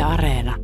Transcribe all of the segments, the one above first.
Areena.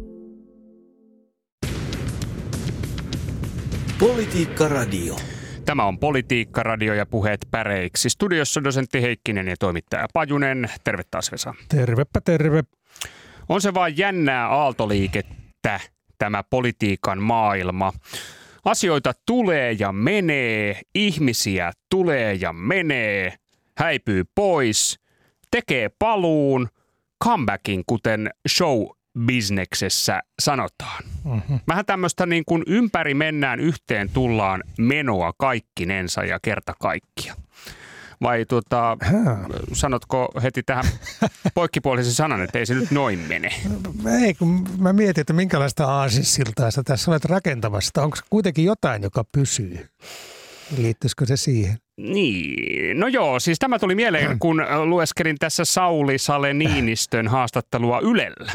Politiikka Radio. Tämä on Politiikka Radio ja puheet päreiksi. Studiossa dosentti Heikkinen ja toimittaja Pajunen. Terve taas, Vesa. Tervepä terve. On se vaan jännää aaltoliikettä, tämä politiikan maailma. Asioita tulee ja menee, ihmisiä tulee ja menee, häipyy pois, tekee paluun, comebackin, kuten show-bisneksessä sanotaan. Vähän tämmöistä niin kuin ympäri mennään, yhteen tullaan menoa kaikkinensa ja kerta kaikkia. Vai sanotko heti tähän poikkipuolisen sanan, että ei se nyt noin mene? Ei, kun mä mietin, että minkälaista aasinsiltaa sä tässä olet rakentamassa. Onko kuitenkin jotain, joka pysyy? Liittyisikö se siihen? Niin, no joo, siis tämä tuli mieleen, kun lueskelin tässä Sauli Sale Niinistön haastattelua Ylellä.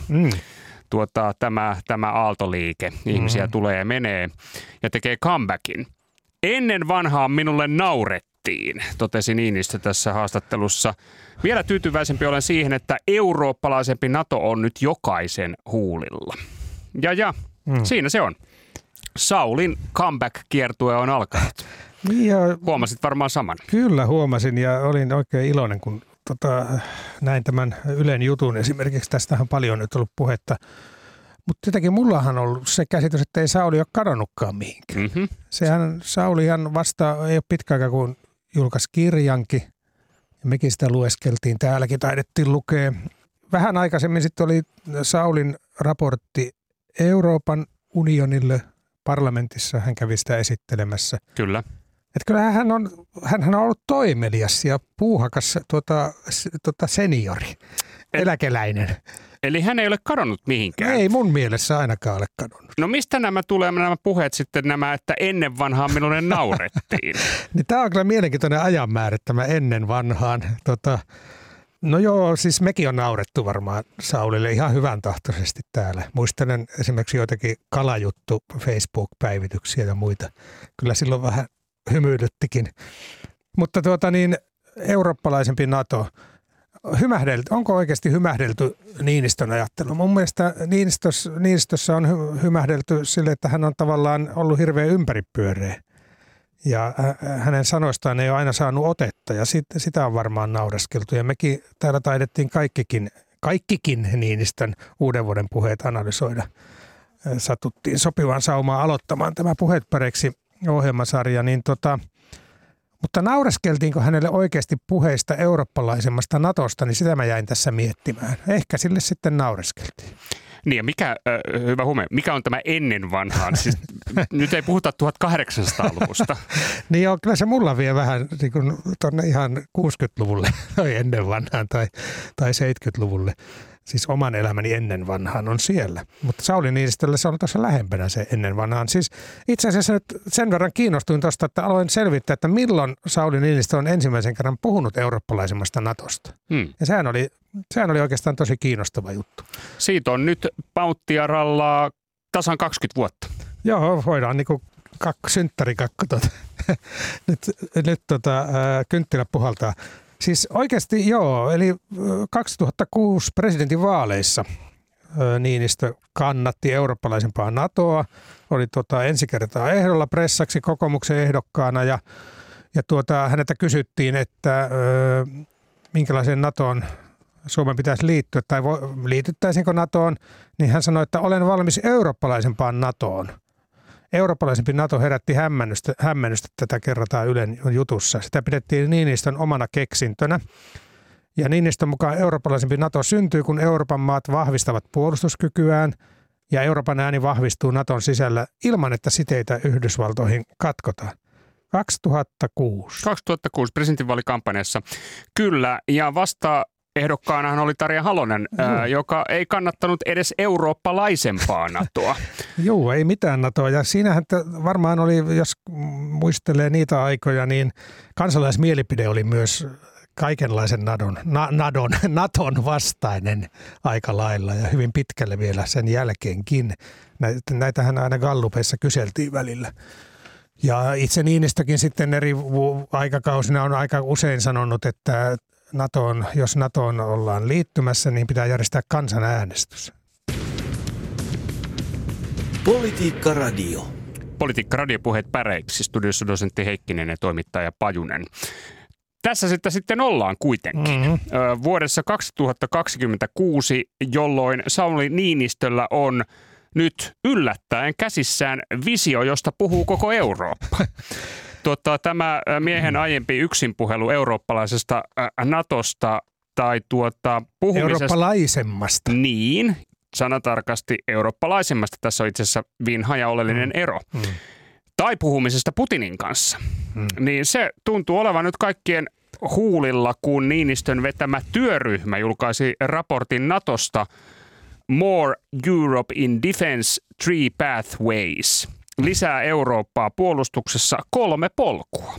Tämä aaltoliike, ihmisiä tulee ja menee ja tekee comebackin. Ennen vanhaa minulle naurettiin, totesi Niinistö tässä haastattelussa. Vielä tyytyväisempi olen siihen, että eurooppalaisempi NATO on nyt jokaisen huulilla. Siinä se on. Saulin comeback-kiertue on alkanut. Ja huomasit varmaan saman. Kyllä huomasin ja olin oikein iloinen, kun näin tämän Ylen jutun. Esimerkiksi tästähän paljon nyt ollut puhetta. Mutta jotenkin mullahan on ollut se käsitys, että ei Sauli ole kadonnutkaan mihinkään. Saulihan vasta ei ole pitkä aika, kun julkaisi kirjankin. Ja mekin sitä lueskeltiin. Täälläkin taidettiin lukea. Vähän aikaisemmin sitten oli Saulin raportti Euroopan unionille parlamentissa. Hän kävi sitä esittelemässä. Kyllä. Että kyllä hän on ollut toimelias ja puuhakas seniori, eläkeläinen. Eli hän ei ole kadonnut mihinkään? Ei mun mielessä ainakaan ole kadonnut. No mistä nämä puheet sitten että ennen vanhaan minulle naurettiin? Niin tämä on kyllä mielenkiintoinen ajanmäärä, tämä ennen vanhaan. No joo, siis mekin on naurettu varmaan Saulille ihan hyvän tahtoisesti täällä. Muistelen esimerkiksi joitakin kalajuttu Facebook-päivityksiä ja muita. Kyllä silloin vähän hymyilyttikin. Mutta eurooppalaisempi NATO. Onko oikeasti hymähdelty Niinistön ajattelu? Mun mielestä Niinistössä on hymähdelty sille, että hän on tavallaan ollut hirveän ympäripyöreä. Ja hänen sanoistaan ei ole aina saanut otetta ja sitä on varmaan naureskeltu. Ja mekin täällä taidettiin kaikkikin Niinistön uuden vuoden puheet analysoida. Satuttiin sopivaan saumaan aloittamaan tämä Puheet päreiksi -ohjelmasarja, mutta naureskeltiinko hänelle oikeasti puheista eurooppalaisemmasta Natosta, niin sitä mä jäin tässä miettimään. Ehkä sille sitten naureskeltiin. Niin ja hyvä huomio, mikä on tämä ennen vanhaan? Siis, nyt ei puhuta 1800-luvusta. Niin joo, kyllä se mulla vie vähän niin kuin tuonne ihan 60-luvulle tai ennen vanhaan tai 70-luvulle. Siis oman elämäni ennen vanhaan on siellä. Mutta Sauli Niinistölle se on tuossa lähempänä se ennen vanhaan. Siis itse asiassa nyt sen verran kiinnostuin tuosta, että aloin selvittää, että milloin Sauli Niinistö on ensimmäisen kerran puhunut eurooppalaisemmasta Natosta. Ja sehän oli oikeastaan tosi kiinnostava juttu. Siitä on nyt pauttiaralla tasan 20 vuotta. Joo, voidaan niinku synttärikakku nyt kynttilä puhaltaa. Siis oikeasti joo, eli 2006 presidentinvaaleissa Niinistö kannatti eurooppalaisempaa NATOa, oli ensi kertaa ehdolla pressaksi kokoomuksen ehdokkaana ja häneltä kysyttiin, että minkälaiseen NATOon Suomen pitäisi liittyä tai liityttäisiinkö NATOon, niin hän sanoi, että olen valmis eurooppalaisempaan NATOon. Eurooppalaisempi NATO herätti hämmennystä, tätä kerrotaan Ylen jutussa. Sitä pidettiin Niinistön omana keksintönä. Ja Niinistön mukaan eurooppalaisempi NATO syntyy, kun Euroopan maat vahvistavat puolustuskykyään ja Euroopan ääni vahvistuu NATOn sisällä ilman, että siteitä Yhdysvaltoihin katkotaan. 2006. 2006 presidentinvaalikampanjassa. Kyllä, ja vasta ehdokkaanahan oli Tarja Halonen, joka ei kannattanut edes eurooppalaisempaa NATOa. Joo, ei mitään NATOa. Ja siinähän varmaan oli, jos muistelee niitä aikoja, niin kansalaismielipide oli myös kaikenlaisen NATOn vastainen aika lailla ja hyvin pitkälle vielä sen jälkeenkin. Näitähän aina gallupeissa kyseltiin välillä. Ja itse Niinistökin sitten eri aikakausina on aika usein sanonut, että jos NATOon ollaan liittymässä, niin pitää järjestää kansanäänestys. Politiikka Radio. Politiikka radiopuheet päreiksi, studiossa dosentti Heikkinen ja toimittaja Pajunen. Tässä sitten ollaan kuitenkin. Vuodessa 2026, jolloin Sauli Niinistöllä on nyt yllättäen käsissään visio, josta puhuu koko Eurooppa. Tämä miehen aiempi yksinpuhelu eurooppalaisesta Natosta tai puhumisesta... Eurooppalaisemmasta. Niin, sanatarkasti eurooppalaisemmasta. Tässä on itse asiassa vinha ja oleellinen ero. Tai puhumisesta Putinin kanssa. Niin se tuntuu olevan nyt kaikkien huulilla, kun Niinistön vetämä työryhmä julkaisi raportin Natosta More Europe in Defense, 3 Pathways. Lisää Eurooppaa puolustuksessa 3 polkua.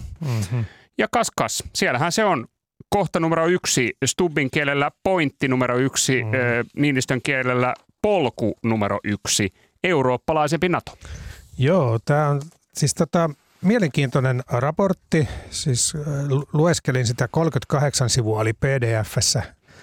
Ja kas, siellähän se on kohta numero 1, Stubbin kielellä pointti numero 1, Niinistön kielellä polku numero 1, eurooppalaisempi NATO. Joo, tämä on siis mielenkiintoinen raportti. Siis lueskelin sitä, 38 sivua oli PDF:ssä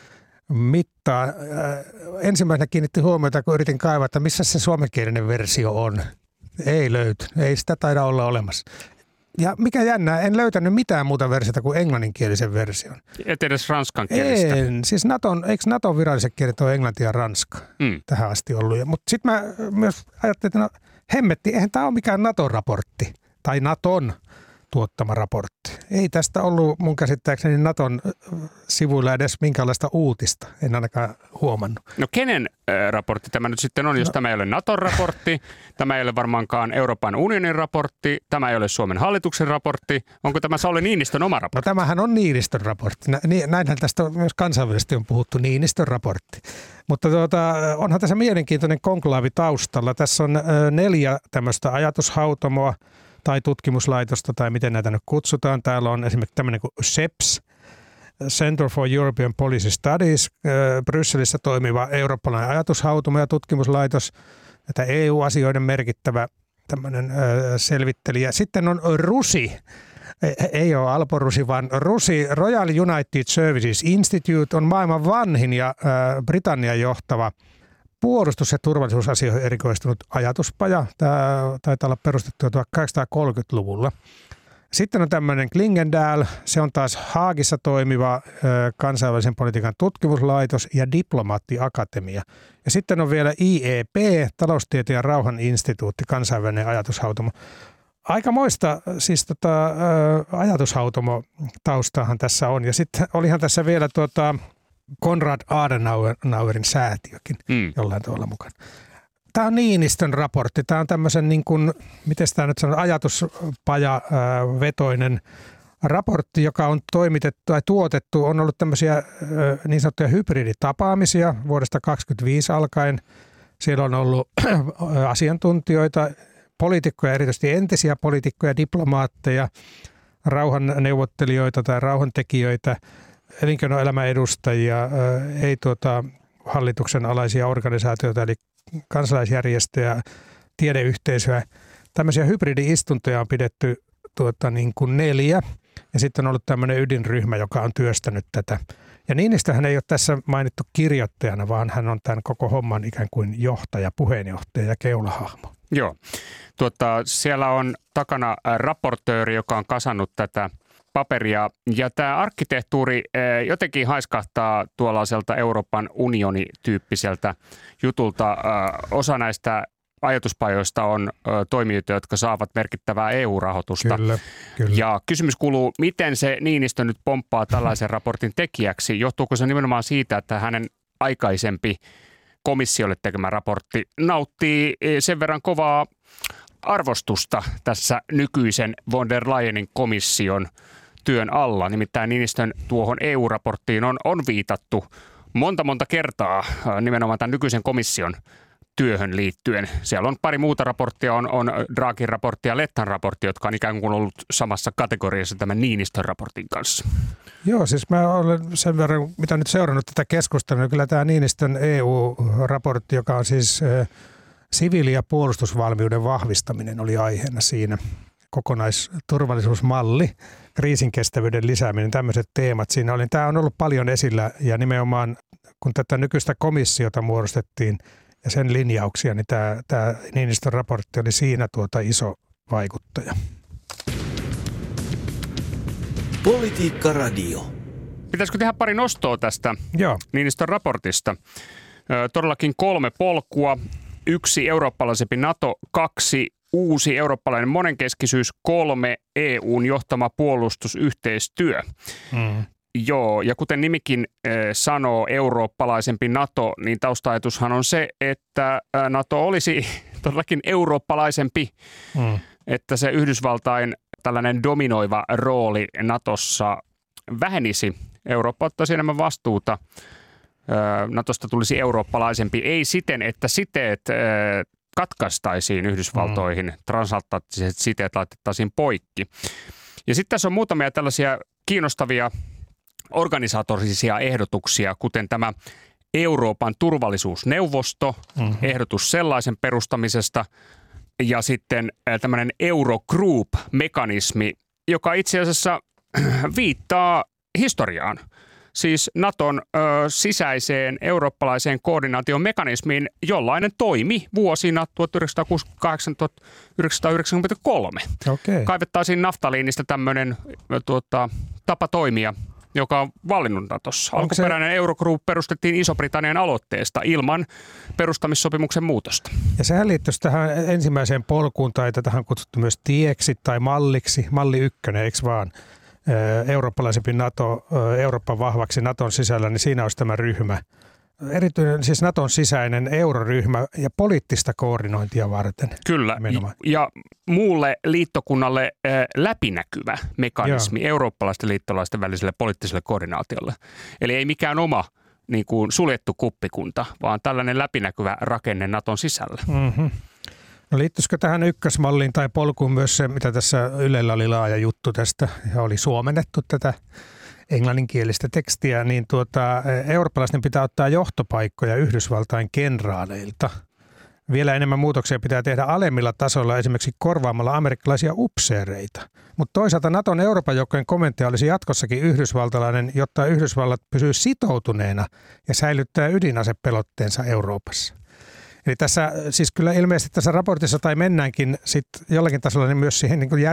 mittaa. Ensimmäisenä kiinnitti huomiota, kun yritin kaivaa, että missä se suomenkielinen versio on. Ei löyty, ei sitä taida olla olemassa. Ja mikä jännää, en löytänyt mitään muuta versiota kuin englanninkielisen version. Et edes ranskan kielistä. En, siis eikö Naton viralliset kielet ole englanti ja ranska tähän asti ollut. Mutta sitten mä myös ajattelin, että hemmetti, eihän tämä ole mikään Naton-raportti tai Naton tuottama raportti. Ei tästä ollut mun käsittääkseni Naton sivuilla edes minkäänlaista uutista, en ainakaan huomannut. No kenen raportti tämä nyt sitten on, jos tämä ei ole Naton raportti, tämä ei ole varmaankaan Euroopan unionin raportti, tämä ei ole Suomen hallituksen raportti, onko tämä Sauli Niinistön oma raportti? No tämähän on Niinistön raportti, näinhän tästä myös kansainvälisesti on puhuttu, Niinistön raportti. Mutta onhan tässä mielenkiintoinen konklaavi taustalla, tässä on 4 tämmöistä ajatushautomoa, tai tutkimuslaitosta, tai miten näitä nyt kutsutaan. Täällä on esimerkiksi tämmöinen kuin CEPS, Center for European Policy Studies, Brysselissä toimiva eurooppalainen ajatushautomo ja tutkimuslaitos, että EU-asioiden merkittävä tämmöinen selvittelijä. Sitten on RUSI, ei ole Alpo Rusi, vaan RUSI, Royal United Services Institute, on maailman vanhin ja Britannian johtava puolustus- ja turvallisuusasioihin erikoistunut ajatuspaja. Tämä taitaa olla perustettu 1830-luvulla. Sitten on tämmöinen Klingendal, se on taas Haagissa toimiva kansainvälisen politiikan tutkimuslaitos ja diplomaattiakatemia. Ja sitten on vielä IEP, taloustieteen ja rauhan instituutti, kansainvälinen ajatushautomo. Aikamoista siis ajatushautomo taustaahan tässä on. Ja sitten olihan tässä vielä Konrad Adenauerin säätiökin jollain tavalla mukana. Tämä on Niinistön raportti. Tämä on tämmöisen, miten tämä nyt sanoo, ajatuspajavetoinen raportti, joka on toimitettu tai tuotettu. On ollut tämmöisiä niin sanottuja hybriditapaamisia vuodesta 2025 alkaen. Siellä on ollut asiantuntijoita, poliitikkoja, erityisesti entisiä poliitikkoja, diplomaatteja, rauhanneuvottelijoita tai rauhantekijöitä, elinkeinoelämän edustajia, ei hallituksen alaisia organisaatioita, eli kansalaisjärjestöjä, tiedeyhteisöä. Tämmöisiä hybridi-istuntoja on pidetty 4, ja sitten on ollut tämmöinen ydinryhmä, joka on työstänyt tätä. Ja Niinistöhän ei ole tässä mainittu kirjoittajana, vaan hän on tämän koko homman ikään kuin johtaja, puheenjohtaja ja keulahahmo. Joo. Siellä on takana raportööri, joka on kasannut tätä paperia. Ja tämä arkkitehtuuri jotenkin haiskahtaa tuollaiselta Euroopan unioni-tyyppiseltä jutulta. Osa näistä ajatuspajoista on toimijoita, jotka saavat merkittävää EU-rahoitusta. Kyllä. Ja kysymys kuuluu, miten se Niinistö nyt pomppaa tällaisen raportin tekijäksi? Johtuuko se nimenomaan siitä, että hänen aikaisempi komissiolle tekemä raportti nauttii sen verran kovaa arvostusta tässä nykyisen von der Leyenin komission työn alla. Nimittäin Niinistön tuohon EU-raporttiin on viitattu monta kertaa nimenomaan tämän nykyisen komission työhön liittyen. Siellä on pari muuta raporttia, on Draghin raportti ja Lettan raportti, jotka on ikään kuin ollut samassa kategoriassa tämän Niinistön raportin kanssa. Joo, siis mä olen sen verran, mitä nyt seurannut tätä keskustelua, niin kyllä tämä Niinistön EU-raportti, joka on siis siviili- ja puolustusvalmiuden vahvistaminen, oli aiheena siinä. Kokonaisturvallisuusmalli, kriisinkestävyyden lisääminen, tämmöiset teemat siinä oli. Tämä on ollut paljon esillä ja nimenomaan kun tätä nykyistä komissiota muodostettiin ja sen linjauksia, niin tämä Niinistön raportti oli siinä iso vaikuttaja. Politiikka Radio. Pitäisikö tehdä pari nostoa tästä Niinistön raportista? Todellakin 3 polkua. 1 eurooppalaisempi NATO, 2 uusi eurooppalainen monenkeskisyys, 3 EUn johtama puolustusyhteistyö. Joo, ja kuten nimikin sanoo, eurooppalaisempi NATO, niin tausta-ajatushan on se, että NATO olisi todellakin eurooppalaisempi, että se Yhdysvaltain tällainen dominoiva rooli NATOssa vähenisi. Eurooppa ottaisi enemmän vastuuta. NATOsta tulisi eurooppalaisempi, ei siten, että siteet katkaistaisiin Yhdysvaltoihin, transatlanttiset siteet laitettaisiin poikki. Ja sitten tässä on muutamia tällaisia kiinnostavia organisatorisia ehdotuksia, kuten tämä Euroopan turvallisuusneuvosto, ehdotus sellaisen perustamisesta, ja sitten tämmöinen Eurogroup-mekanismi, joka itse asiassa viittaa historiaan. Siis Naton sisäiseen eurooppalaiseen koordinaatiomekanismiin, jollainen toimi vuosina 1968-1993. Okay. Kaivettaisiin naftaliinista tämmöinen tapa toimia, joka on vallinnut Natossa. Alkuperäinen Eurogroup perustettiin Iso-Britannian aloitteesta ilman perustamissopimuksen muutosta. Ja sehän liittyisi tähän ensimmäiseen polkuun, tai tähän on kutsuttu myös tieksi tai malliksi, malli 1, eikö vaan? Eurooppalaisempi NATO, Euroopan vahvaksi Naton sisällä, niin siinä olisi tämä ryhmä. Erityinen siis Naton sisäinen euroryhmä ja poliittista koordinointia varten. Kyllä, ja muulle liittokunnalle läpinäkyvä mekanismi eurooppalaisten liittolaisten väliselle poliittiselle koordinaatiolle. Eli ei mikään oma niin kuin suljettu kuppikunta, vaan tällainen läpinäkyvä rakenne Naton sisällä. Mm-hmm. No liittyisikö tähän ykkösmalliin tai polkuun myös se, mitä tässä Ylellä oli laaja juttu tästä ja oli suomennettu tätä englanninkielistä tekstiä, niin eurooppalaisten pitää ottaa johtopaikkoja Yhdysvaltain kenraaleilta. Vielä enemmän muutoksia pitää tehdä alemmilla tasoilla, esimerkiksi korvaamalla amerikkalaisia upseereita. Mutta toisaalta Naton Euroopan joukkojen komentaja olisi jatkossakin yhdysvaltalainen, jotta Yhdysvallat pysyy sitoutuneena ja säilyttää ydinasepelotteensa Euroopassa. Eli tässä siis kyllä ilmeisesti tässä raportissa tai mennäänkin sit jollakin tasolla niin myös siihen niin kuin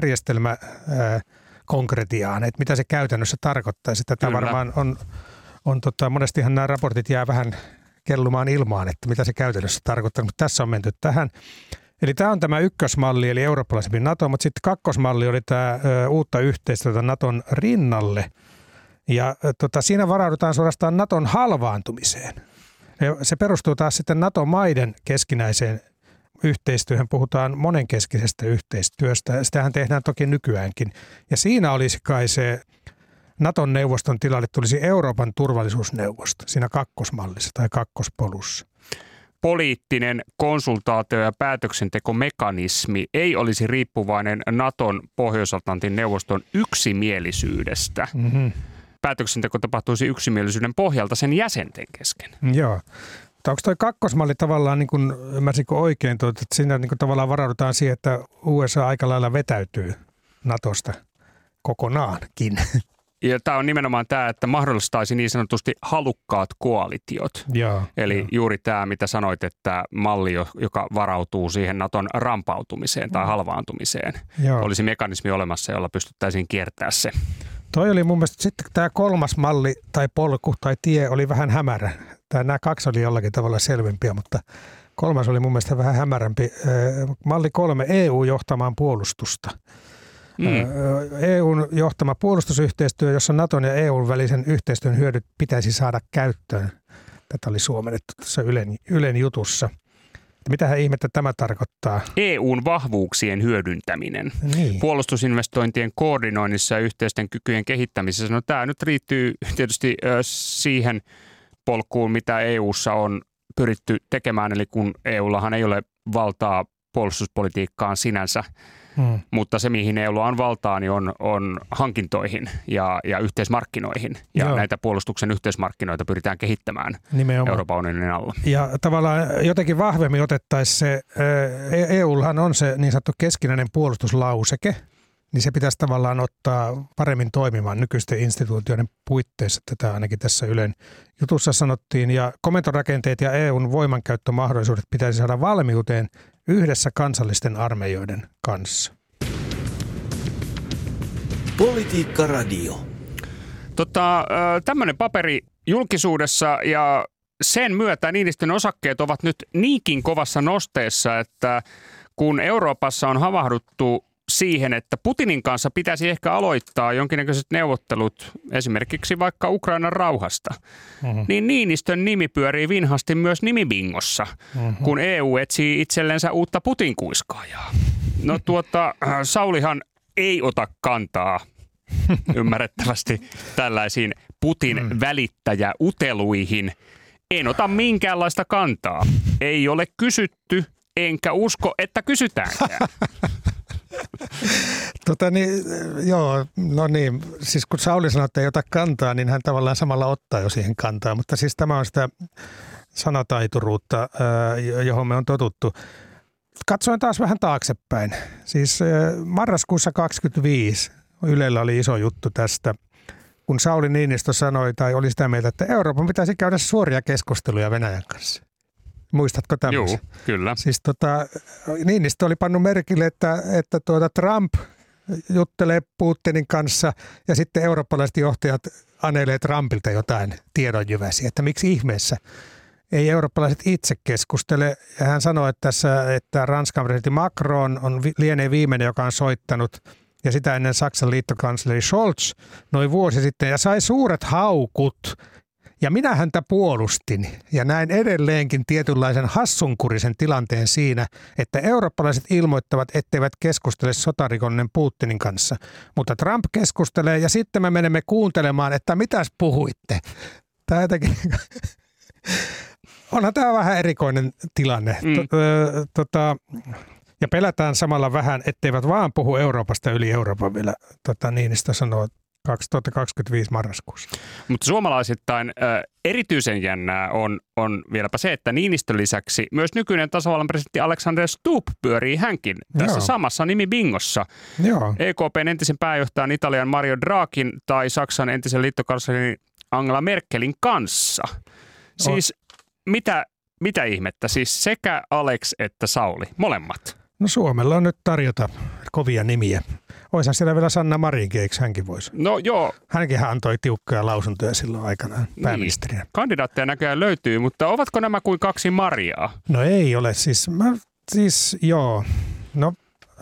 järjestelmäkonkretiaan, että mitä se käytännössä tarkoittaisi. Tätä kyllä varmaan on monestihan nämä raportit jää vähän kellumaan ilmaan, että mitä se käytännössä tarkoittaa, mutta tässä on menty tähän. Eli tämä on tämä ykkösmalli, eli eurooppalaisempi NATO, mutta sitten kakkosmalli oli tämä uutta yhteistyötä Naton rinnalle. Ja siinä varaudutaan suorastaan Naton halvaantumiseen. Se perustuu taas sitten NATO-maiden keskinäiseen yhteistyöhön. Puhutaan monenkeskisestä yhteistyöstä. Sitähän tehdään toki nykyäänkin. Ja siinä olisi kai se Naton neuvoston tilalle tulisi Euroopan turvallisuusneuvosto siinä kakkosmallissa tai kakkospolussa. Poliittinen konsultaatio- ja päätöksentekomekanismi ei olisi riippuvainen Naton Pohjois-Atlantin neuvoston yksimielisyydestä. Mm-hmm. Päätöksenteko tapahtuisi yksimielisyyden pohjalta sen jäsenten kesken. Joo. Onko tuo kakkosmalli tavallaan, niin kuin ymmärsinkö oikein, että siinä niin kuin tavallaan varaudutaan siihen, että USA aika lailla vetäytyy Natosta kokonaankin? Ja tämä on nimenomaan tämä, että mahdollistaisi niin sanotusti halukkaat koalitiot. Joo, eli juuri tämä, mitä sanoit, että malli, joka varautuu siihen Naton rampautumiseen tai halvaantumiseen, olisi mekanismi olemassa, jolla pystyttäisiin kiertämään se. Toi oli mun mielestä sitten tämä kolmas malli tai polku tai tie oli vähän hämärä. Nämä kaksi oli jollakin tavalla selvempiä, mutta kolmas oli mun mielestä vähän hämärämpi. Malli 3, EU johtamaan puolustusta. EUn johtama puolustusyhteistyö, jossa Naton ja EUn välisen yhteistyön hyödyt pitäisi saada käyttöön. Tätä oli suomennettu tässä Ylen jutussa. Mitähän ihmettä tämä tarkoittaa? EUn vahvuuksien hyödyntäminen. Niin. Puolustusinvestointien koordinoinnissa ja yhteisten kykyjen kehittämisessä. No tämä nyt liittyy tietysti siihen polkuun, mitä EUssa on pyritty tekemään. Eli kun EUllahan ei ole valtaa puolustuspolitiikkaan sinänsä, mutta se mihin EUlla on valtaa, niin on hankintoihin ja yhteismarkkinoihin. Ja näitä puolustuksen yhteismarkkinoita pyritään kehittämään nimenomaan Euroopan unionin alla. Ja tavallaan jotenkin vahvemmin otettaisiin se, EUllahan on se niin sanottu keskinäinen puolustuslauseke, niin se pitäisi tavallaan ottaa paremmin toimimaan nykyisten instituutioiden puitteissa. Tätä ainakin tässä Ylen jutussa sanottiin. Ja komentorakenteet ja EUn voimankäyttömahdollisuudet pitäisi saada valmiuteen yhdessä kansallisten armeijoiden kanssa. Politiikka Radio. Tämmöinen paperi julkisuudessa ja sen myötä Niinistön osakkeet ovat nyt niinkin kovassa nosteessa, että kun Euroopassa on havahduttu siihen, että Putinin kanssa pitäisi ehkä aloittaa jonkinnäköiset neuvottelut esimerkiksi vaikka Ukrainan rauhasta, niin Niinistön nimi pyörii vinhasti myös nimibingossa, kun EU etsii itsellensä uutta Putin-kuiskaajaa. No Saulihan ei ota kantaa ymmärrettävästi tällaisiin Putin välittäjäuteluihin. En ota minkäänlaista kantaa. Ei ole kysytty, enkä usko, että kysytäänkään. Siis kun Sauli sanoi, että ei ota kantaa, niin hän tavallaan samalla ottaa jo siihen kantaa. Mutta siis tämä on sitä sanataituruutta, johon me on totuttu. Katsoin taas vähän taaksepäin. Siis marraskuussa 2025 Ylellä oli iso juttu tästä, kun Sauli Niinistö sanoi tai oli sitä mieltä, että Euroopan pitäisi käydä suoria keskusteluja Venäjän kanssa. Muistatko tämmöisen? Joo, kyllä. Siis Niinistö oli pannut merkille, että Trump juttelee Putinin kanssa ja sitten eurooppalaiset johtajat anelee Trumpilta jotain tiedonjyväsiä, että miksi ihmeessä ei eurooppalaiset itse keskustele. Ja hän sanoi, että Ranskan presidentti Macron lienee viimeinen, joka on soittanut ja sitä ennen Saksan liittokansleri Scholz noin vuosi sitten ja sai suuret haukut. Ja minä häntä puolustin ja näin edelleenkin tietynlaisen hassunkurisen tilanteen siinä, että eurooppalaiset ilmoittavat, etteivät keskustele sotarikollinen Putinin kanssa. Mutta Trump keskustelee ja sitten me menemme kuuntelemaan, että mitäs puhuitte. Tämä jotenkin onhan tämä vähän erikoinen tilanne. Ja pelätään samalla vähän, etteivät vaan puhu Euroopasta yli Euroopan vielä, Niinistö sanoo 2025 marraskuussa. Mutta suomalaisittain erityisen jännää on vieläpä se, että Niinistön lisäksi myös nykyinen tasavallan presidentti Alexander Stubb pyörii hänkin tässä samassa nimibingossa. EKPn entisen pääjohtajan Italian Mario Draghin tai Saksan entisen liittokanslerin Angela Merkelin kanssa. Siis mitä ihmettä? Siis sekä Alex että Sauli, molemmat. No Suomella on nyt tarjota kovia nimiä. Voisihan siellä vielä Sanna Marinkin, eikö hänkin voisi? No joo. Hänkin antoi tiukkoja lausuntoja silloin aikanaan pääministerinä. Niin. Kandidaatteja näköjään löytyy, mutta ovatko nämä kuin kaksi Mariaa? No ei ole. Joo. No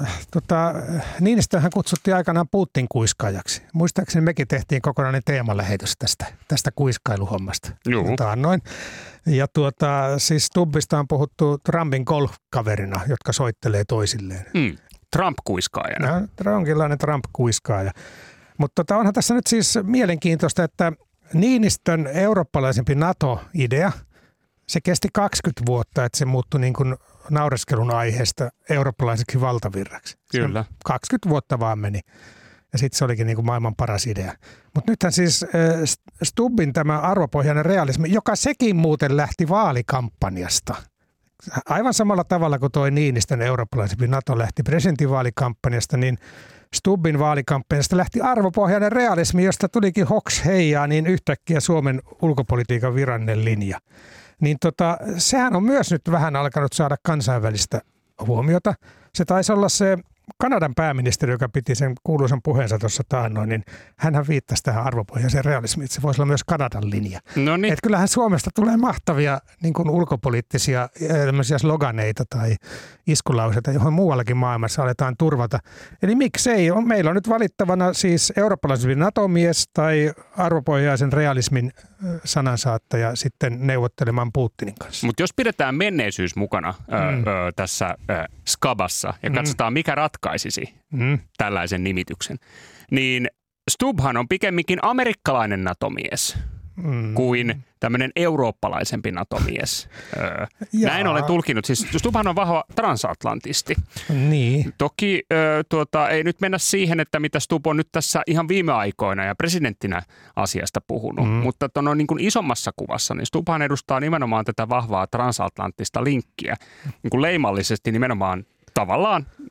Niinistöhän kutsuttiin aikanaan Putin-kuiskaajaksi. Muistaakseni mekin tehtiin kokonainen teemalähetys tästä kuiskailuhommasta. Joo. Ja siis Stubbista on puhuttu Trumpin golf-kaverina, jotka soittelee toisilleen. Trump-kuiskaajana. No, jonkinlainen Trump-kuiskaaja. Mutta onhan tässä nyt siis mielenkiintoista, että Niinistön eurooppalaisempi NATO-idea, se kesti 20 vuotta, että se muuttui niin kuin naureskelun aiheesta eurooppalaiseksi valtavirraksi. Kyllä. 20 vuotta vaan meni. Ja sitten se olikin niin kuin maailman paras idea. Mutta nythän siis Stubbin tämä arvopohjainen realismi, joka sekin muuten lähti vaalikampanjasta. Aivan samalla tavalla kuin toi Niinistön eurooppalaisempi NATO lähti presidentinvaalikampanjasta, niin Stubbin vaalikampanjasta lähti arvopohjainen realismi, josta tulikin hoks heijaa niin yhtäkkiä Suomen ulkopolitiikan virallinen linja. Niin sehän on myös nyt vähän alkanut saada kansainvälistä huomiota. Se taisi olla se Kanadan pääministeri, joka piti sen kuuluisan puheensa tuossa taannoin, niin hänhän viittasi tähän arvopohjaiseen realismiin, että se voisi olla myös Kanadan linja. No niin. Että kyllähän Suomesta tulee mahtavia niin kuin ulkopoliittisia sloganeita tai iskulauseita, johon muuallakin maailmassa aletaan turvata. Eli miksei? Meillä on nyt valittavana siis eurooppalaisen NATO-mies tai arvopohjaisen realismin sanansaattaja sitten neuvottelemaan Putinin kanssa. Mutta jos pidetään menneisyys mukana tässä skabassa ja katsotaan, mikä ratkaisisi tällaisen nimityksen, niin Stubbhan on pikemminkin amerikkalainen NATO-mies kuin tämmöinen eurooppalaisempi NATO-mies. Näin olen tulkinut. Siis Stubbhan on vahva transatlantisti. Niin. Toki ei nyt mennä siihen, että mitä Stubb on nyt tässä ihan viime aikoina ja presidenttinä asiasta puhunut, mutta niin kuin isommassa kuvassa, niin Stubbhan edustaa nimenomaan tätä vahvaa transatlanttista linkkiä. Niin kuin leimallisesti nimenomaan tavallaan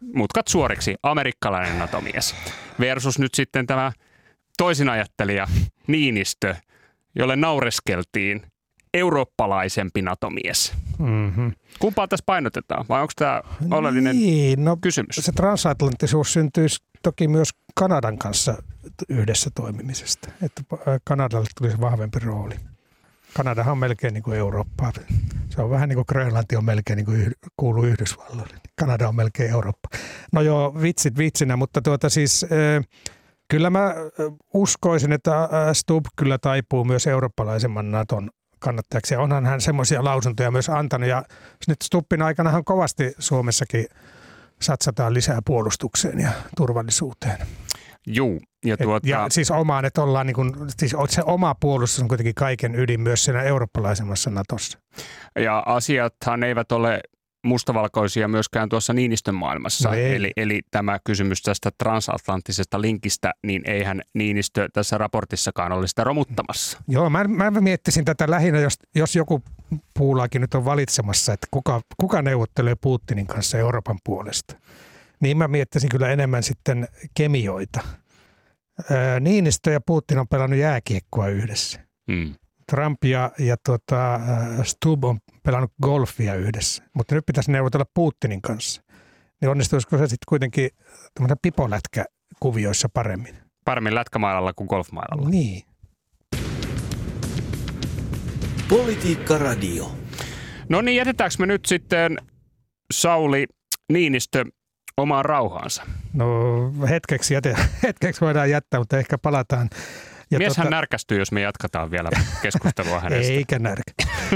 mutkat suoriksi, amerikkalainen NATO-mies. Versus nyt sitten tämä toisinajattelija Niinistö, jolle naureskeltiin eurooppalaisempi NATO-mies. Mm-hmm. Kumpaa tässä painotetaan, vai onko tämä oleellinen kysymys? Se transatlanttisuus syntyisi toki myös Kanadan kanssa yhdessä toimimisesta, että Kanadalle tulisi vahvempi rooli. Kanadahan on melkein niin kuin Eurooppaa. Se on vähän niin kuin Grönlanti on melkein niin kuin kuuluu Yhdysvalloille. Kanada on melkein Eurooppa. No joo, vitsit vitsinä, mutta kyllä mä uskoisin, että Stubb kyllä taipuu myös eurooppalaisemman Naton kannattajaksi. Ja onhan hän semmoisia lausuntoja myös antanut. Ja nyt Stubbin aikanahan kovasti Suomessakin satsataan lisää puolustukseen ja turvallisuuteen. Juu. Ja siis omaan, että ollaan niin kuin, siis se oma puolustus on kuitenkin kaiken ydin myös siinä eurooppalaisemmassa Natossa. Ja asiathan eivät ole mustavalkoisia myöskään tuossa Niinistön maailmassa. No eli tämä kysymys tästä transatlanttisesta linkistä, niin eihän Niinistö tässä raportissakaan ole sitä romuttamassa. Joo, mä miettisin tätä lähinnä, jos joku puulaakin nyt on valitsemassa, että kuka neuvottelee Putinin kanssa Euroopan puolesta. Niin mä miettisin kyllä enemmän sitten kemioita. Niinistö ja Putin on pelannut jääkiekkoa yhdessä. Trump ja Stubb on pelannut golfia yhdessä, mutta nyt pitäisi neuvotella Putinin kanssa. Niin onnistuisiko se sitten kuitenkin pipolätkäkuvioissa paremmin? Paremmin lätkämailalla kuin golfmailalla. Niin. Politiikka Radio. No niin, jätetäänkö me nyt sitten Sauli Niinistö omaan rauhaansa? No hetkeksi voidaan jättää, mutta ehkä palataan. Ja Mieshän närkästyy, jos me jatketaan vielä keskustelua hänestä. Eikä närkä.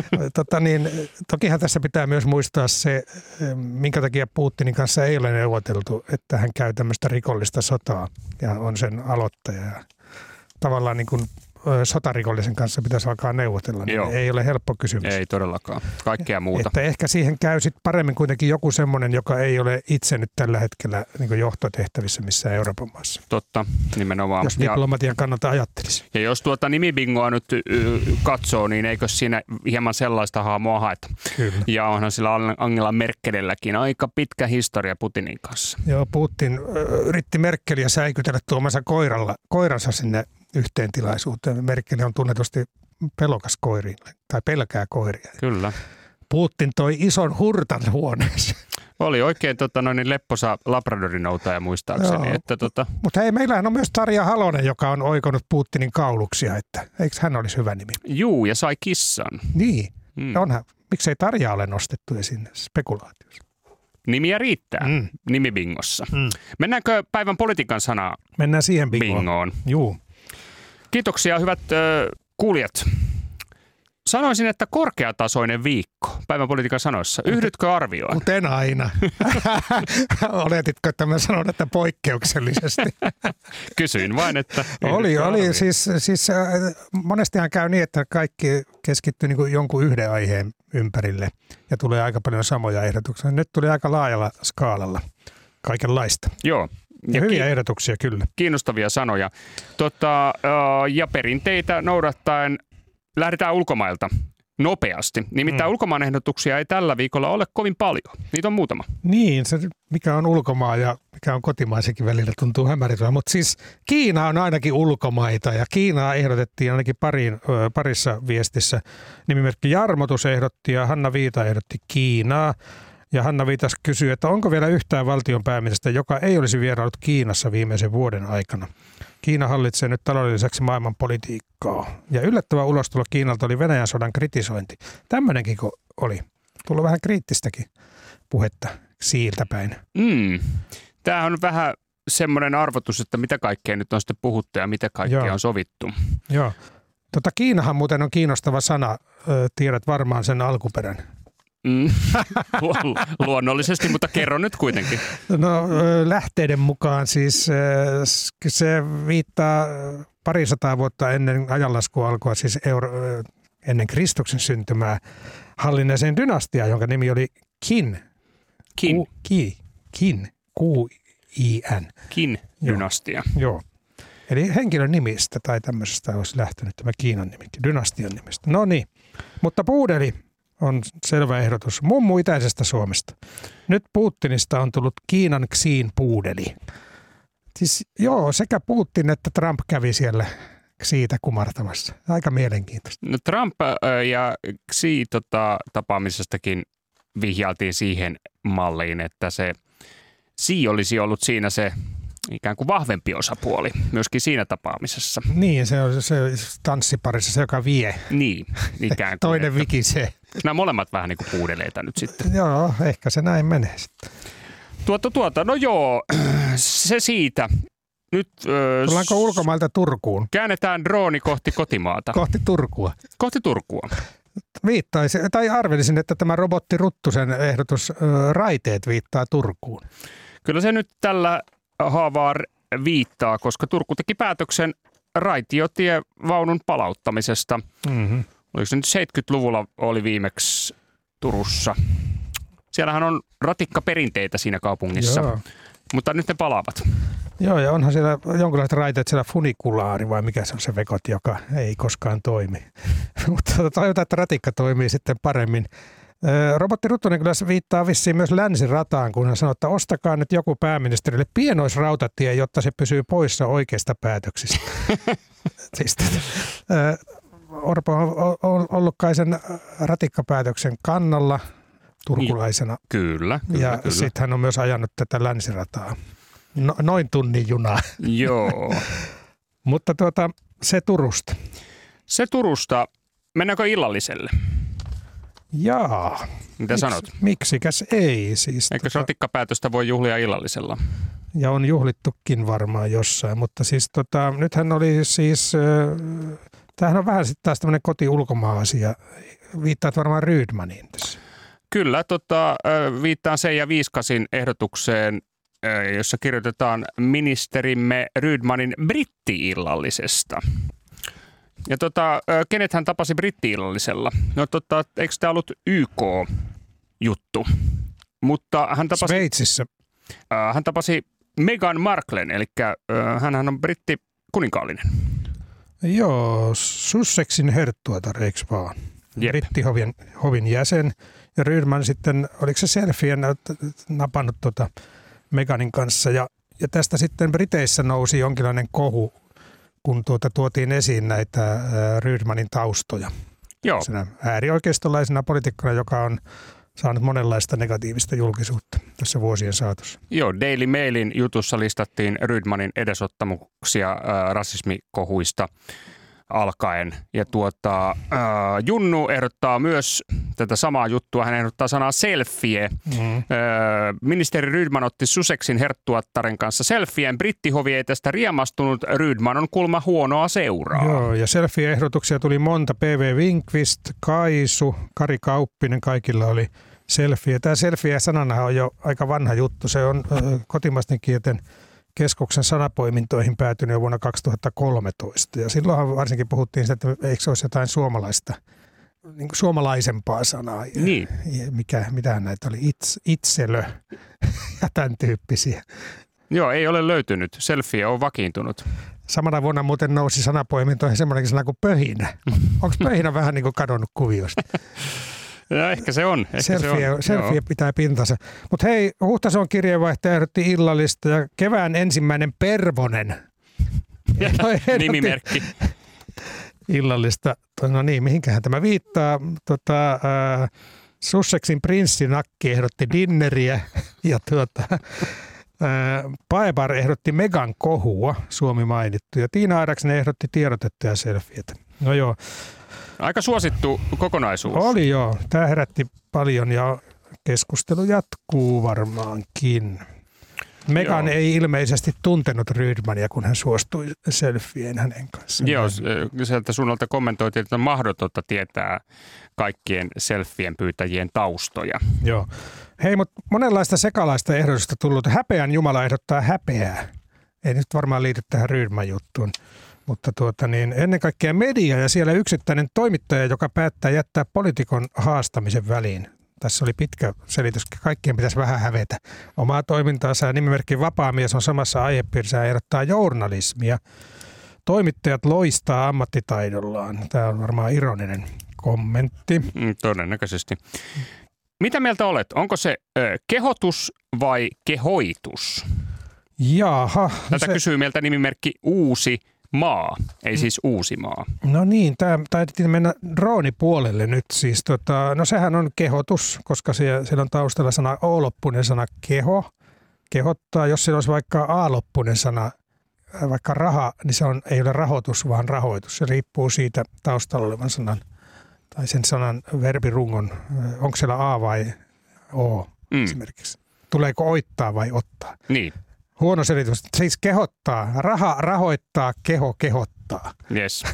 Tokihan tässä pitää myös muistaa se, minkä takia Putinin kanssa ei ole neuvoteltu, että hän käy tämmöistä rikollista sotaa ja on sen aloittaja. Ja tavallaan niin kuin sotarikollisen kanssa pitäisi alkaa neuvotella, niin ei ole helppo kysymys. Ei todellakaan. Kaikkea muuta. Että ehkä siihen käy sitten paremmin kuitenkin joku semmoinen, joka ei ole itse nyt tällä hetkellä niin johtotehtävissä missään Euroopan maassa. Totta, nimenomaan. Jos diplomatian kannalta ajattelisi. Ja jos nimibingoa nyt katsoo, niin eikö siinä hieman sellaista haamoa haeta? Kyllä. Ja onhan sillä Angela Merkelilläkin aika pitkä historia Putinin kanssa. Joo, Putin yritti Merkeliä säikytellä tuomansa koiransa sinne yhteen tilaisuuteen. Merkel on tunnetusti pelokas koirille, tai pelkää koiria. Kyllä. Putin toi ison hurtan huoneeseen. Oli oikein lepposa labradorinoutaja muistaakseni. Mutta hei, meillähän on myös Tarja Halonen, joka on oikonut Putinin kauluksia, että eikö hän olisi hyvä nimi? Juu, ja sai kissan. Niin, onhan. Miksei Tarja ole nostettu esiin spekulaatiossa? Nimiä riittää nimibingossa. Mennäänkö päivän politiikan sanaa? Mennään siihen bingoon. Juu. Kiitoksia hyvät kuulijat. Sanoisin, että korkeatasoinen viikko päivän politiikan sanoissa. Yhdytkö arvioon? Kuten aina. Oletitko, että mä sanon, että poikkeuksellisesti? Kysyin vain, että Oli. Siis monestihan käy niin, että kaikki keskittyy niin kuin jonkun yhden aiheen ympärille ja tulee aika paljon samoja ehdotuksia. Nyt tuli aika laajalla skaalalla kaikenlaista. Joo. Ja hyviä ehdotuksia kyllä. Kiinnostavia sanoja. Ja perinteitä noudattaen lähdetään ulkomailta nopeasti. Nimittäin ulkomaan ehdotuksia ei tällä viikolla ole kovin paljon. Niitä on muutama. Niin, se mikä on ulkomaa ja mikä on kotimaisenkin välillä tuntuu hämärillä. Mutta siis Kiina on ainakin ulkomaita ja Kiinaa ehdotettiin ainakin parissa viestissä. Nimimerkki Jarmotus ehdotti ja Hanna Viita ehdotti Kiinaa. Ja Hanna Viitas kysyy, että onko vielä yhtään valtionpäämiestä, joka ei olisi vieraillut Kiinassa viimeisen vuoden aikana. Kiina hallitsee nyt taloudelliseksi maailmanpolitiikkaa. Ja yllättävä ulostulo Kiinalta oli Venäjän sodan kritisointi. Tämmöinenkin oli. Tullut vähän kriittistäkin puhetta siiltä päin. Tämä on vähän semmoinen arvotus, että mitä kaikkea nyt on sitten puhuttu ja mitä kaikkea on sovittu. Joo. Kiinahan muuten on kiinnostava sana. Tiedät varmaan sen alkuperän. Luonnollisesti, mutta kerro nyt kuitenkin. No lähteiden mukaan siis se viittaa parisataa vuotta ennen ajanlaskun alkua, siis ennen Kristuksen syntymää, hallinneeseen dynastiaan, jonka nimi oli Qin. Q-I-N. Qin-dynastia. Joo. Eli henkilön nimistä tai tämmöisestä olisi lähtenyt tämä Kiinan nimi, dynastian nimestä. No niin, mutta puudeli on selvä ehdotus. Mummu itäisestä Suomesta. Nyt Putinista on tullut Kiinan Xiin puudeli. Siis joo, sekä Putin että Trump kävi siellä Xiitä kumartamassa. Aika mielenkiintoista. No Trump ja Xi tapaamisestakin vihjailtiin siihen malliin, että se Xi olisi ollut siinä se ikään kuin vahvempi osapuoli myöskin siinä tapaamisessa. Niin, se on se tanssiparissa se, joka vie. Niin, ikään kuin. Toinen vikisee. Nämä molemmat vähän niin kuin puudeleita nyt sitten. Joo, ehkä se näin menee sitten. No joo, se siitä. Nyt tullaanko ulkomailta Turkuun? Käännetään drooni kohti kotimaata. Kohti Turkua. Kohti Turkua. Viittaisi, tai arvelisin, että tämä robotti Ruttusen ehdotus raiteet viittaa Turkuun. Kyllä se nyt tällä haavaa viittaa, koska Turku teki päätöksen raitiotievaunun palauttamisesta. Mm-hmm. Oliko se nyt 70-luvulla oli viimeksi Turussa? Siellähän on ratikkaperinteitä siinä kaupungissa, joo. Mutta nyt ne palaavat. Joo, ja onhan siellä jonkinlaiset raiteet siellä funikulaari vai mikä se on se vekot, joka ei koskaan toimi. Mutta toivotaan, että ratikka toimii sitten paremmin. Robotti Ruttunen kyllä viittaa vissiin myös länsirataan, kun hän sanoo, että ostakaa nyt joku pääministerille pienoisrautatie, jotta se pysyy poissa oikeista päätöksistä. Siis, Orpo on ollut kai sen ratikkapäätöksen kannalla turkulaisena. Kyllä. Ja sitten hän on myös ajanut tätä länsirataa. Noin tunnin junaa. Joo. Mutta se Turusta. Se Turusta. Mennäänkö illalliselle? Jaa. Mitä sanot? Miksikäs ei siis. Eikö ratikkapäätöstä voi juhlia illallisella? Ja on juhlittukin varmaan jossain, mutta siis nythän oli siis, tämähän on vähän sitten taas tämmöinen koti-ulkomaa-asia. Viittaat varmaan Rydmaniin tässä. Kyllä, viittaan Seija Viiskasin ehdotukseen, jossa kirjoitetaan ministerimme Rydmanin britti-illallisesta. Ja kenet hän tapasi britti-illallisella? No eikö tämä ollut YK-juttu? Mutta hän tapasi... Sveitsissä. Hän tapasi Meghan Marklen, eli hänhän on britti-kuninkaallinen. Joo, Sussexin herttuatar, eikö vaan? Brittihovin jäsen. Ja Rydman sitten, oliko se selfie napannut Meghanin kanssa. Ja tästä sitten Briteissä nousi jonkinlainen kohu, kun tuotiin esiin näitä Rydmanin taustoja. Joo. Äärioikeistolaisena poliitikkona, joka on saanut monenlaista negatiivista julkisuutta tässä vuosien saatossa. Joo, Daily Mailin jutussa listattiin Rydmanin edesottamuksia rasismikohuista alkaen. Ja Junnu ehdottaa myös tätä samaa juttua. Hän ehdottaa sanaa selfie. Ministeri Rydman otti Sussexin herttuattaren kanssa selfien. Brittihovi ei tästä riemastunut. Rydman on kulma huonoa seuraa. Joo, ja selfie-ehdotuksia tuli monta. P.V. Winkvist, Kaisu, Kari Kauppinen, kaikilla oli selfie. Tämä selfie-sanana on jo aika vanha juttu. Se on kotimaisten kielten keskuksen sanapoimintoihin päätynyt jo vuonna 2013. Ja silloinhan varsinkin puhuttiin sitä, että eikö se olisi jotain suomalaista, niin kuin suomalaisempaa sanaa. Niin. Mitähän näitä oli? Itselö ja tämän tyyppisiä. Joo, ei ole löytynyt. Selfie on vakiintunut. Samana vuonna muuten nousi sanapoimintoihin semmoinenkin sana kuin pöhinä. Onko pöhinä vähän niin kuin kadonnut kuviosta? Ja ehkä se on. Selfie pitää pintansa. Mutta hei, Huhtason kirjeenvaihtaja ehdotti illallista ja kevään ensimmäinen Pervonen. Nimimerkki. Illallista. No niin, mihinkähän tämä viittaa? Sussexin prinssinakki ehdotti dinneriä ja Paebar ehdotti Megan kohua, Suomi mainittu. Ja Tiina Airaksen ehdotti tiedotetta ja selfietä. No joo. Aika suosittu kokonaisuus. Oli joo. Tämä herätti paljon ja keskustelu jatkuu varmaankin. Megan ei ilmeisesti tuntenut Rydmania, kun hän suostui selfien hänen kanssaan. Joo, sieltä suunnalta kommentoitiin, että on mahdotonta tietää kaikkien selfien pyytäjien taustoja. Joo. Hei, mutta monenlaista sekalaista ehdotusta tullut. Häpeän Jumala ehdottaa häpeää. Ei nyt varmaan liity tähän Rydman-juttuun. Mutta ennen kaikkea media ja siellä yksittäinen toimittaja, joka päättää jättää poliitikon haastamisen väliin. Tässä oli pitkä selitys. Kaikkien pitäisi vähän hävetä omaa toimintaansa. Ja nimimerkki Vapaamies on samassa aihepiirissä ja ehdottaa journalismia. Toimittajat loistaa ammattitaidollaan. Tämä on varmaan ironinen kommentti. Todennäköisesti. Mitä mieltä olet? Onko se kehotus vai kehoitus? Jaha. Tätä kysyy meiltä nimimerkki Uusi maa, ei siis Uusimaa. No niin, tämä taidettiin mennä droonipuolelle nyt siis. No sehän on kehotus, koska siellä on taustalla sana O-loppuinen sana keho, kehottaa. Jos siellä olisi vaikka A-loppuinen sana, vaikka raha, niin se ei ole rahoitus, vaan rahoitus. Se riippuu siitä taustalla olevan sanan tai sen sanan verbirungon, onko siellä A vai O esimerkiksi. Tuleeko oittaa vai ottaa? Niin. Huono selitys. Siis kehottaa. Raha rahoittaa, keho kehottaa. Yes.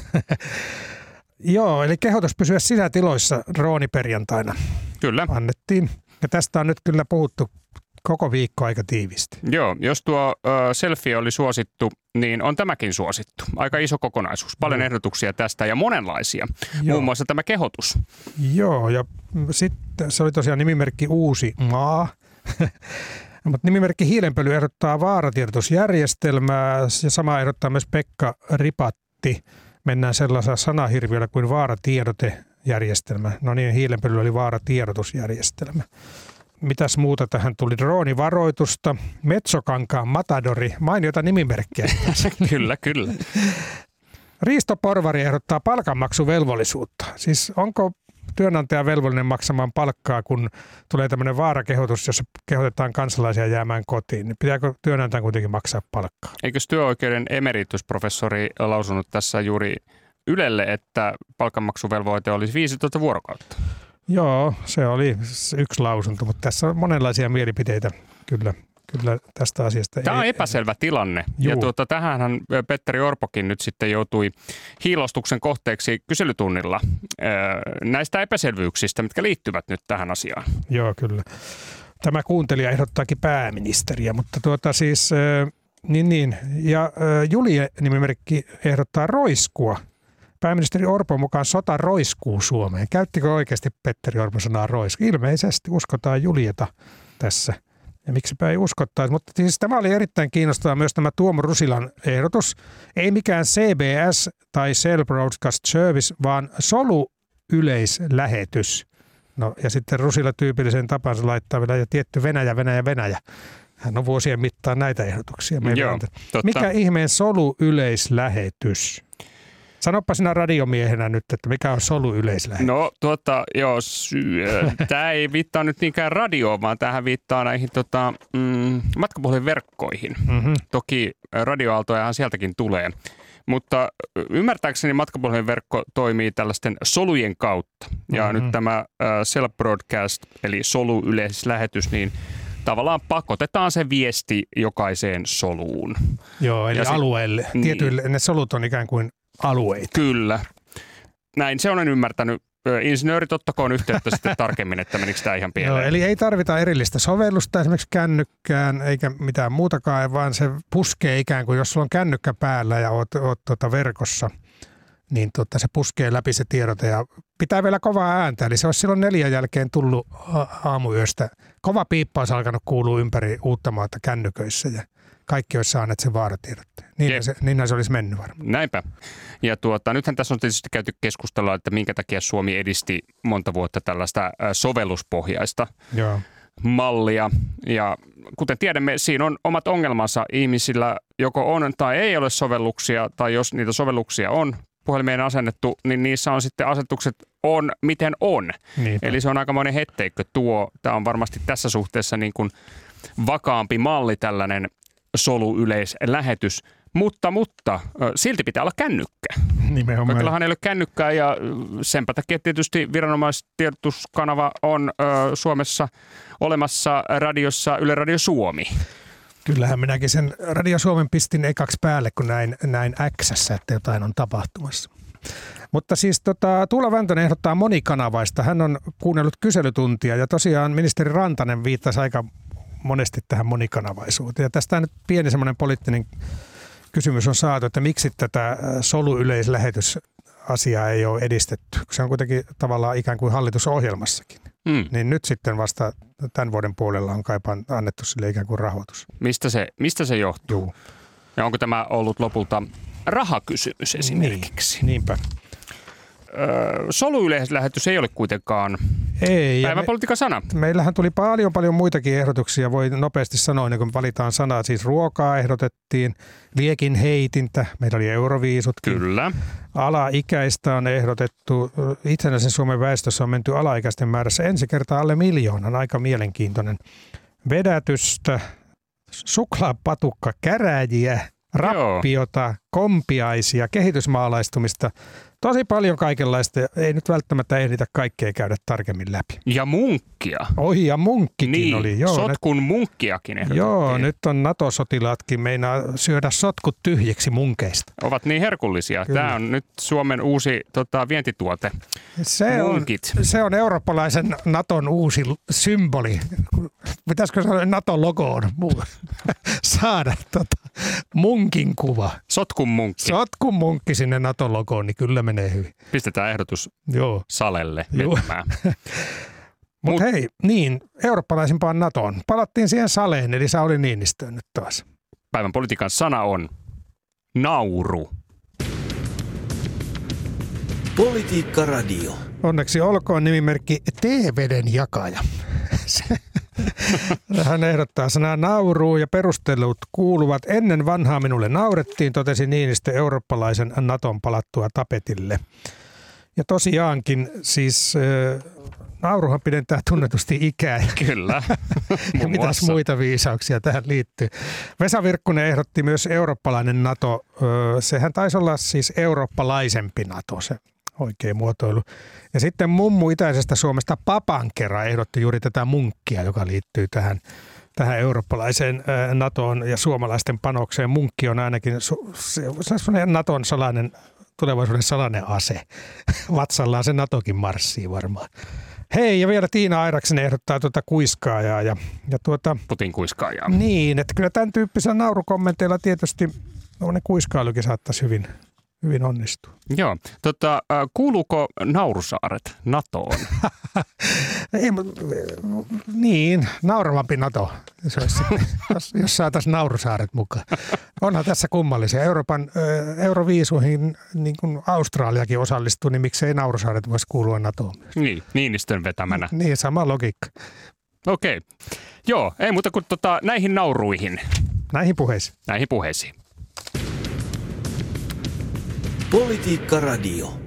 Joo, eli kehotus pysyä sisätiloissa drooniperjantaina. Kyllä. Annettiin. Ja tästä on nyt kyllä puhuttu koko viikko aika tiivisti. Joo, jos tuo selfie oli suosittu, niin on tämäkin suosittu. Aika iso kokonaisuus. Paljon ehdotuksia tästä ja monenlaisia. Joo. Muun muassa tämä kehotus. Joo, ja sitten se oli tosiaan nimimerkki Uusi maa. Mutta nimimerkki Hiilenpöly ehdottaa vaaratiedotusjärjestelmää ja sama ehdottaa myös Pekka Ripatti. Mennään sellaisella sanahirviöllä kuin vaaratiedote-järjestelmä. No niin, Hiilenpöly oli vaaratiedotusjärjestelmä. Mitäs muuta tähän tuli? Droonivaroitusta, Metsokankaan Matadori, mainiota nimimerkkejä. Kyllä, kyllä. Risto Porvari ehdottaa palkanmaksuvelvollisuutta. Siis onko työnantaja velvollinen maksamaan palkkaa, kun tulee tämmöinen vaarakehotus, jossa kehotetaan kansalaisia jäämään kotiin, niin pitääkö työnantajan kuitenkin maksaa palkkaa? Eikös työoikeuden emeritusprofessori lausunut tässä juuri Ylelle, että palkanmaksuvelvoite olisi 15 vuorokautta? Joo, se oli yksi lausunto, mutta tässä on monenlaisia mielipiteitä kyllä tästä asiasta. Tämä on epäselvä tilanne. Juu. Ja tähänhän Petteri Orpokin nyt sitten joutui hiilostuksen kohteeksi kyselytunnilla näistä epäselvyyksistä, mitkä liittyvät nyt tähän asiaan. Joo, kyllä. Tämä kuuntelija ehdottaakin pääministeriä, mutta Ja Julie-nimimerkki ehdottaa roiskua. Pääministeri Orpon mukaan sota roiskuu Suomeen. Käyttikö oikeasti Petteri Orpo sanaa roisku? Ilmeisesti uskotaan Julieta tässä. Ja miksipä ei uskottaisi. Mutta siis tämä oli erittäin kiinnostavaa myös tämä Tuomo Rusilan ehdotus. Ei mikään CBS tai Cell Broadcast Service, vaan soluyleislähetys. No ja sitten Rusila tyypillisen tapansa laittaa vielä ja tietty Venäjä. Hän on vuosien mittaan näitä ehdotuksia. Joo, mikä ihmeen soluyleislähetys? Sanoppa sinä radiomiehenä nyt, että mikä on soluyleislähetys? No tämä ei viittaa nyt niinkään radioon, vaan tämähän viittaa näihin matkapuhelinverkkoihin. Mm-hmm. Toki radioaaltojahan sieltäkin tulee. Mutta ymmärtääkseni matkapuhelinverkko toimii tällaisten solujen kautta. Ja nyt tämä Cell Broadcast, eli soluyleislähetys, niin tavallaan pakotetaan se viesti jokaiseen soluun. Joo, eli alueelle. Tietyille ne solut on ikään kuin alueita. Kyllä. Näin se olen ymmärtänyt. Insinöörit ottakoon yhteyttä sitten tarkemmin, että menikö tämä ihan pieleen. Joo, eli ei tarvita erillistä sovellusta esimerkiksi kännykkään eikä mitään muutakaan, vaan se puskee ikään kuin, jos sulla on kännykkä päällä ja oot verkossa, niin se puskee läpi se tiedote ja pitää vielä kovaa ääntä. Eli se olisi silloin 4 jälkeen tullut aamuyöstä. Kova piippa olisi alkanut kuulua ympäri Uuttamaata kännyköissä ja kaikki olisi saaneet sen vaaratiedotteen. Niinhän se olisi mennyt varmaan. Näinpä. Ja nythän tässä on tietysti käyty keskustelua, että minkä takia Suomi edisti monta vuotta tällaista sovelluspohjaista mallia. Ja kuten tiedämme, siinä on omat ongelmansa ihmisillä, joko on tai ei ole sovelluksia, tai jos niitä sovelluksia on puhelimeen asennettu, niin niissä on sitten asetukset on miten on. Niinpä. Eli se on aikamoinen hetteikkö tämä on varmasti tässä suhteessa niin kuin vakaampi malli tällainen soluyleislähetys, mutta silti pitää olla kännykkä. Nimenomaan. Kaikillahan ei ole kännykkää ja senpä takia tietysti viranomaistiedotuskanava on Suomessa olemassa radiossa Yle Radio Suomi. Kyllähän minäkin sen Radio Suomen pistin ekaksi päälle, kun näin X:ssä, että jotain on tapahtumassa. Mutta siis Tuula Väntönen ehdottaa monikanavaista. Hän on kuunnellut kyselytuntia ja tosiaan ministeri Rantanen viittasi aika monesti tähän monikanavaisuuteen. Ja tästä nyt pieni semmoinen poliittinen kysymys on saatu, että miksi tätä soluyleislähetysasiaa ei ole edistetty. Se on kuitenkin tavallaan ikään kuin hallitusohjelmassakin. Niin nyt sitten vasta tämän vuoden puolella on annettu sille ikään kuin rahoitus. Mistä se johtuu? Juu. Ja onko tämä ollut lopulta rahakysymys esimerkiksi? Niinpä. soluyleislähetys ei ole kuitenkaan päivänpolitiikan sana. Meillähän tuli paljon muitakin ehdotuksia, voi nopeasti sanoa, ennen kuin valitaan sanaa. Siis ruokaa ehdotettiin, liekin heitintä, meillä oli euroviisutkin. Kyllä. Alaikäistä on ehdotettu, itsenäisen Suomen väestössä on menty alaikäisten määrässä ensi kertaa alle 1 miljoonan, aika mielenkiintoinen. Vedätystä, suklaapatukka, käräjiä, rappiota, kompiaisia, kehitysmaalaistumista. Tosi paljon kaikenlaista. Ei nyt välttämättä ehditä kaikkea käydä tarkemmin läpi. Ja munkkia. Oi, ja munkkikin niin, oli. Joo, sotkun munkkiakin ehdotettiin. Joo, nyt on NATO-sotilaatkin meinaa syödä sotkut tyhjiksi munkeista. Ovat niin herkullisia. Kyllä. Tämä on nyt Suomen uusi vientituote. Se on eurooppalaisen NATOn uusi symboli. Pitäisikö sanoa NATO-logoon saada munkin kuva? Sotkun munkki. Sotkun munkki sinne NATO-logoon, niin kyllä menee hyvin. Pistetään ehdotus Salelle Joo. vetämään. Mutta hei, niin, eurooppalaisimpaan NATOon. Palattiin siihen Saleen, eli Sauli Niinistöön nyt taas. Päivän politiikan sana on nauru. Politiikka Radio. Onneksi olkoon nimimerkki T-veden jakaja. Hän ehdottaa sanaa nauruu ja perustelut kuuluvat. Ennen vanhaa minulle naurettiin, totesi Niinistö eurooppalaisen NATOn palattua tapetille. Ja tosiaankin siis nauruhan pidentää tunnetusti ikää. Kyllä. Mitäs muita viisauksia tähän liittyy? Vesa Virkkunen ehdotti myös eurooppalainen NATO. Sehän taisi olla siis eurooppalaisempi NATO, se oikea muotoilu. Ja sitten mummu itäisestä Suomesta Papankera ehdotti juuri tätä munkkia, joka liittyy tähän eurooppalaiseen NATOon ja suomalaisten panokseen. Munkki on ainakin sellainen NATOn tulevaisuuden salainen ase. Vatsallaan se NATOkin marssii varmaan. Hei, ja vielä Tiina Airaksen ehdottaa kuiskaajaa. Putin kuiskaajaa. Niin, että kyllä tämän tyyppisellä naurukommenteilla tietysti kuiskailukin saattaisi hyvin onnistua. Joo. Kuuluuko Naurusaaret NATOon? Niin, nauravampi NATO, jos saataisiin Naurusaaret mukaan. Onhan tässä kummallisia. Euroviisuihin, niin kuin Australiakin osallistuu, niin miksei Naurusaaret voisi kuulua NATOon? Niin, Niinistön vetämänä. Niin, sama logiikka. Okei. Joo, ei muuta kuin näihin nauruihin. Näihin puheisiin. Näihin puheisiin. Politiikka Radio.